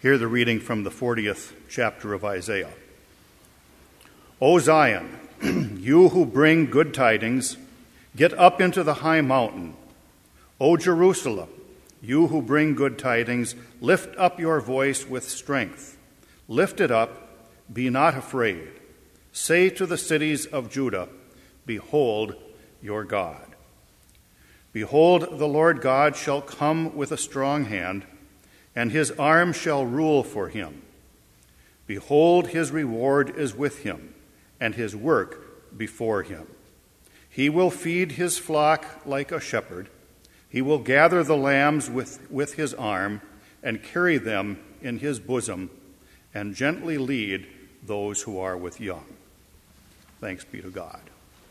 Hear the reading from the 40th chapter of Isaiah. O Zion, you who bring good tidings, get up into the high mountain. O Jerusalem, you who bring good tidings, lift up your voice with strength. Lift it up, be not afraid. Say to the cities of Judah, behold your God. Behold, the Lord God shall come with a strong hand, and his arm shall rule for him. Behold, his reward is with him, and his work before him. He will feed his flock like a shepherd. He will gather the lambs with his arm, and carry them in his bosom, and gently lead those who are with young. Thanks be to God.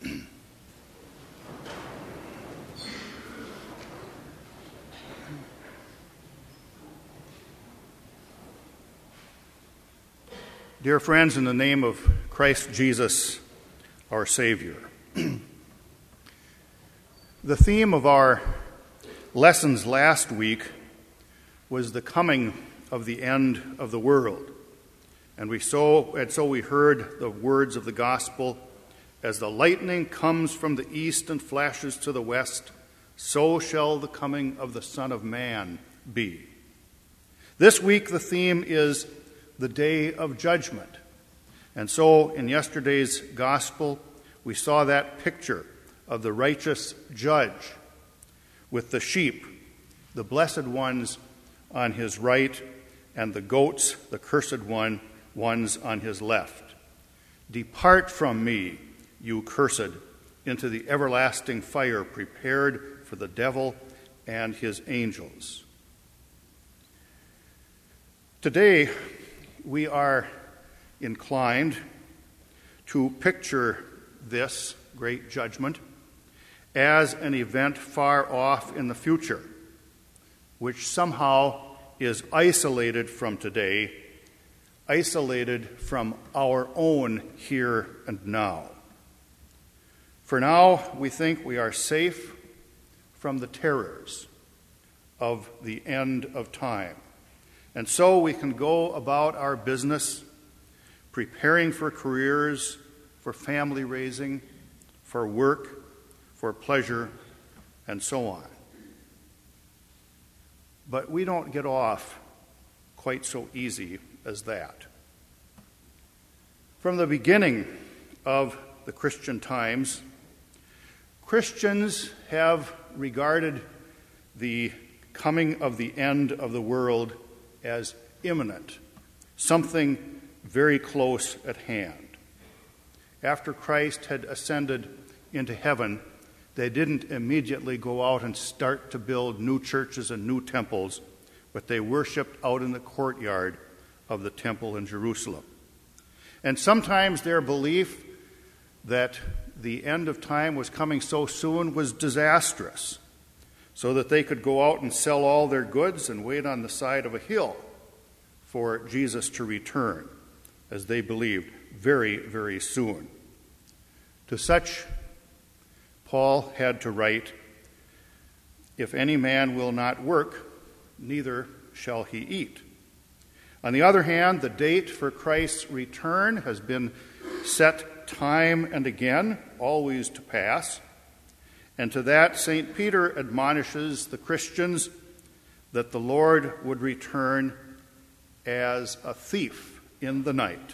Dear friends, in the name of Christ Jesus, our Savior, the theme of our lessons last week was the coming of the end of the world. And so we heard the words of the gospel, as the lightning comes from the east and flashes to the west, so shall the coming of the Son of Man be. This week the theme is the day of judgment. And so in yesterday's gospel, we saw that picture of the righteous judge with the sheep, the blessed ones on his right, and the goats, the cursed ones on his left. Depart from me, you cursed, into the everlasting fire prepared for the devil and his angels. Today, we are inclined to picture this great judgment as an event far off in the future, which somehow is isolated from today, isolated from our own here and now. For now, we think we are safe from the terrors of the end of time. And so we can go about our business, preparing for careers, for family raising, for work, for pleasure, and so on. But we don't get off quite so easy as that. From the beginning of the Christian times, Christians have regarded the coming of the end of the world as imminent, something very close at hand. After Christ had ascended into heaven, they didn't immediately go out and start to build new churches and new temples, but they worshiped out in the courtyard of the temple in Jerusalem. And sometimes their belief that the end of time was coming so soon was disastrous, so that they could go out and sell all their goods and wait on the side of a hill for Jesus to return, as they believed, very, very soon. To such, Paul had to write, "If any man will not work, neither shall he eat." On the other hand, the date for Christ's return has been set time and again, always to pass. And to that, St. Peter admonishes the Christians that the Lord would return as a thief in the night.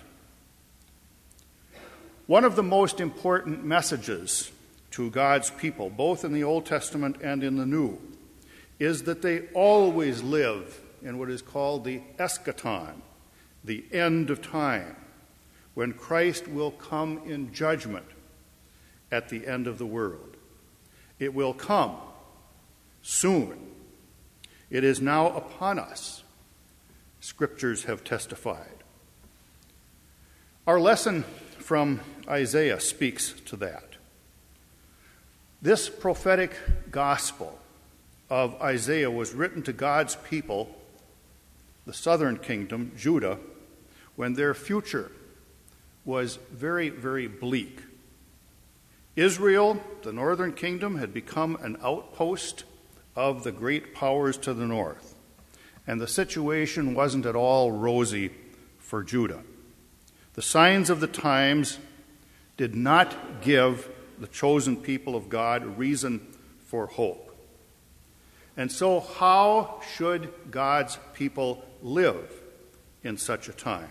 One of the most important messages to God's people, both in the Old Testament and in the New, is that they always live in what is called the eschaton, the end of time, when Christ will come in judgment at the end of the world. It will come soon. It is now upon us. Scriptures have testified. Our lesson from Isaiah speaks to that. This prophetic gospel of Isaiah was written to God's people, the southern kingdom, Judah, when their future was very, very bleak. Israel, the northern kingdom, had become an outpost of the great powers to the north. and the situation wasn't at all rosy for Judah. The signs of the times did not give the chosen people of God reason for hope. And so, how should God's people live in such a time?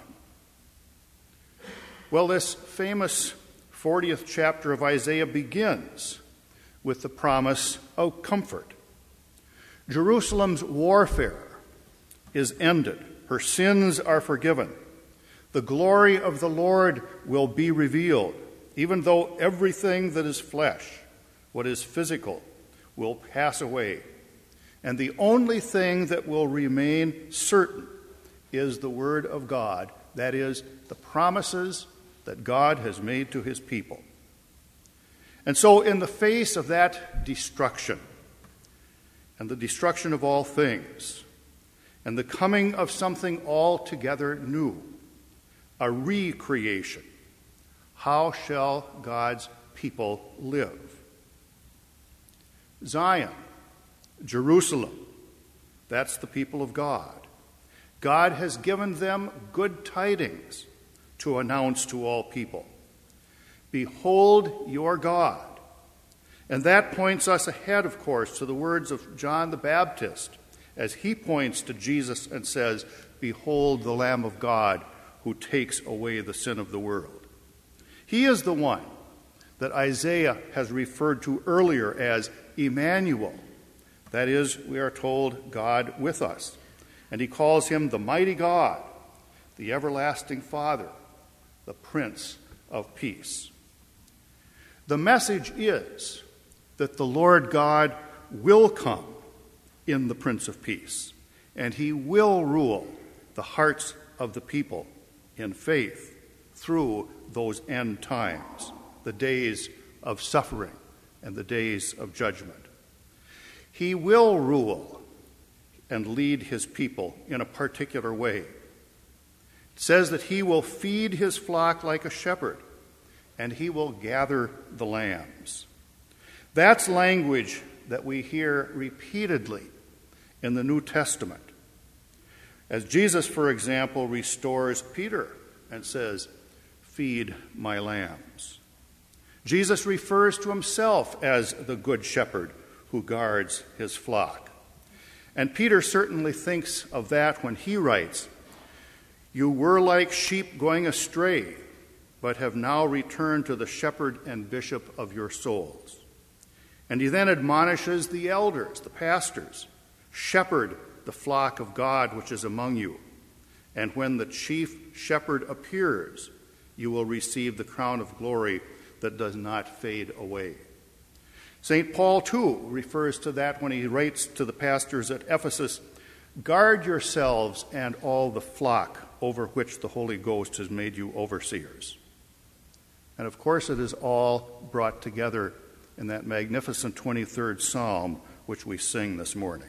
Well, this famous 40th chapter of Isaiah begins with the promise of comfort. Jerusalem's warfare is ended. Her sins are forgiven. The glory of the Lord will be revealed, even though everything that is flesh, what is physical, will pass away. And the only thing that will remain certain is the word of God, that is, the promises that God has made to his people. And so, in the face of that destruction, and the destruction of all things, and the coming of something altogether new, a recreation, how shall God's people live? Zion, Jerusalem, that's the people of God. God has given them good tidings to announce to all people. Behold your God. And that points us ahead, of course, to the words of John the Baptist, as he points to Jesus and says, behold the Lamb of God who takes away the sin of the world. He is the one that Isaiah has referred to earlier as Emmanuel. That is, we are told, God with us. And he calls him the mighty God, the everlasting Father, the Prince of Peace. The message is that the Lord God will come in the Prince of Peace, and he will rule the hearts of the people in faith through those end times, the days of suffering and the days of judgment. He will rule and lead his people in a particular way. It says that he will feed his flock like a shepherd, and he will gather the lambs. That's language that we hear repeatedly in the New Testament. As Jesus, for example, restores Peter and says, feed my lambs. Jesus refers to himself as the good shepherd who guards his flock. And Peter certainly thinks of that when he writes, you were like sheep going astray, but have now returned to the shepherd and bishop of your souls. And he then admonishes the elders, the pastors, shepherd the flock of God which is among you. And when the chief shepherd appears, you will receive the crown of glory that does not fade away. St. Paul, too, refers to that when he writes to the pastors at Ephesus, guard yourselves and all the flock over which the Holy Ghost has made you overseers. And of course, it is all brought together in that magnificent 23rd Psalm which we sing this morning.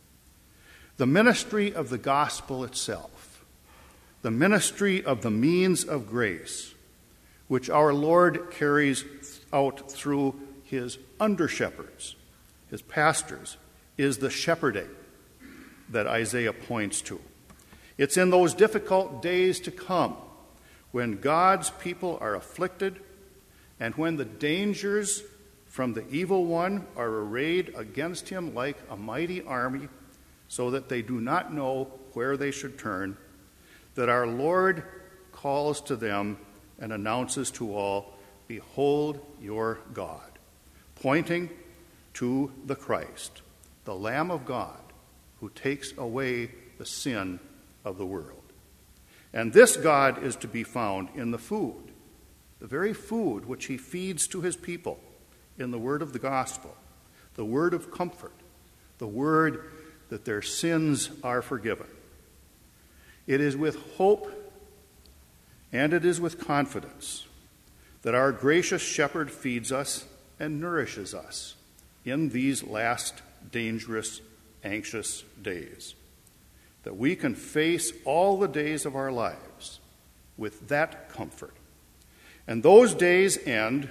The ministry of the gospel itself, the ministry of the means of grace, which our Lord carries out through his under-shepherds, his pastors, is the shepherding that Isaiah points to. It's in those difficult days to come when God's people are afflicted and when the dangers from the evil one are arrayed against him like a mighty army so that they do not know where they should turn, that our Lord calls to them and announces to all, behold your God, pointing to the Christ, the Lamb of God, who takes away the sin of the world. And this God is to be found in the food, the very food which he feeds to his people in the word of the gospel, the word of comfort, the word that their sins are forgiven. It is with hope and it is with confidence that our gracious shepherd feeds us and nourishes us in these last dangerous, anxious days, that we can face all the days of our lives with that comfort. And those days end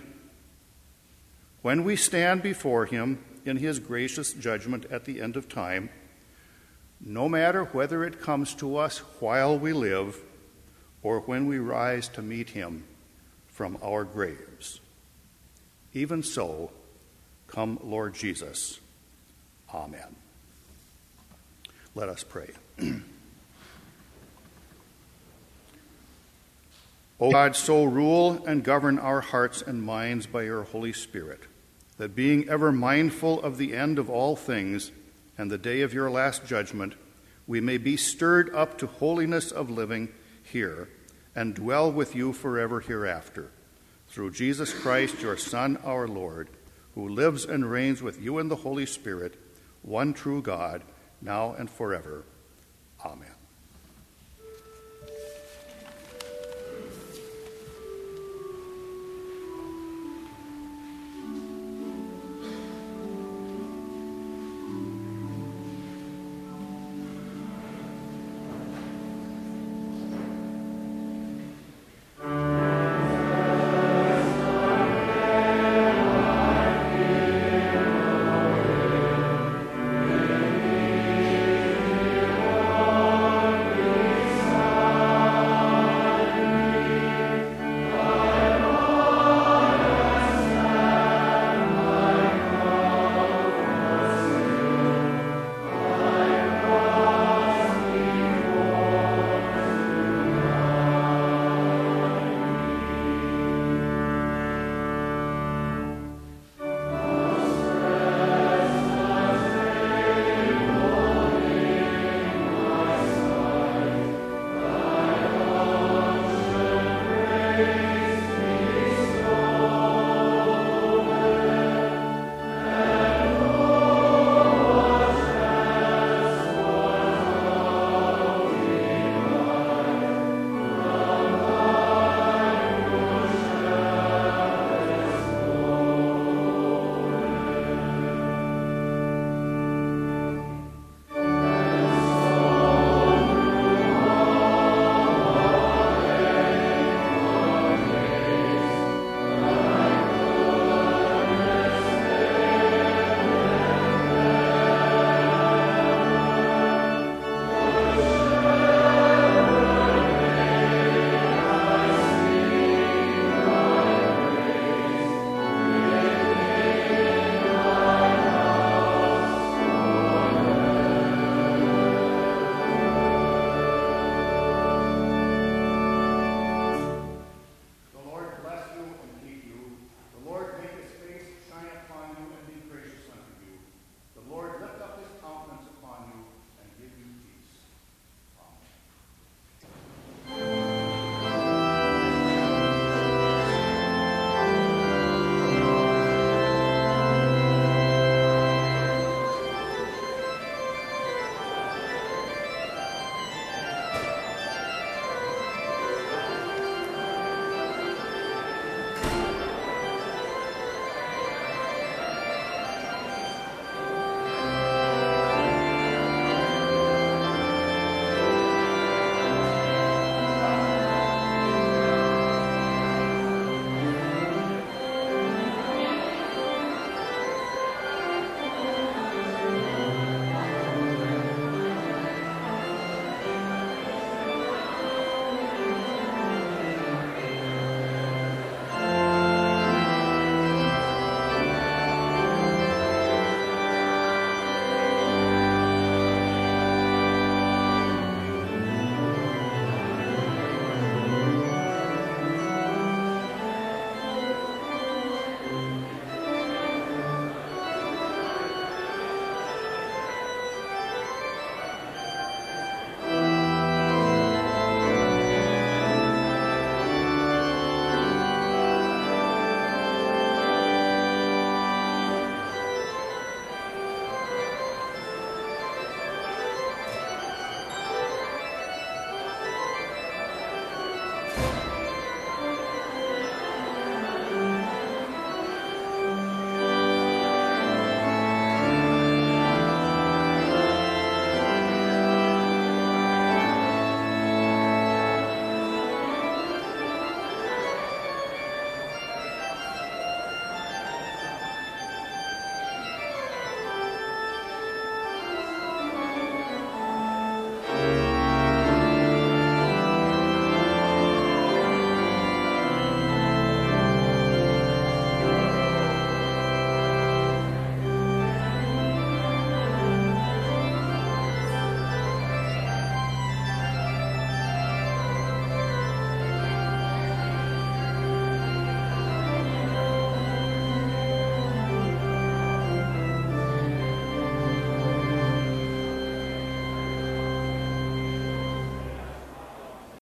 when we stand before him in his gracious judgment at the end of time, no matter whether it comes to us while we live or when we rise to meet him from our graves. Even so, come, Lord Jesus. Amen. Let us pray. O God, so rule and govern our hearts and minds by your Holy Spirit, that being ever mindful of the end of all things and the day of your last judgment, we may be stirred up to holiness of living here and dwell with you forever hereafter. Through Jesus Christ, your Son, our Lord, who lives and reigns with you in the Holy Spirit, one true God, now and forever. Amen.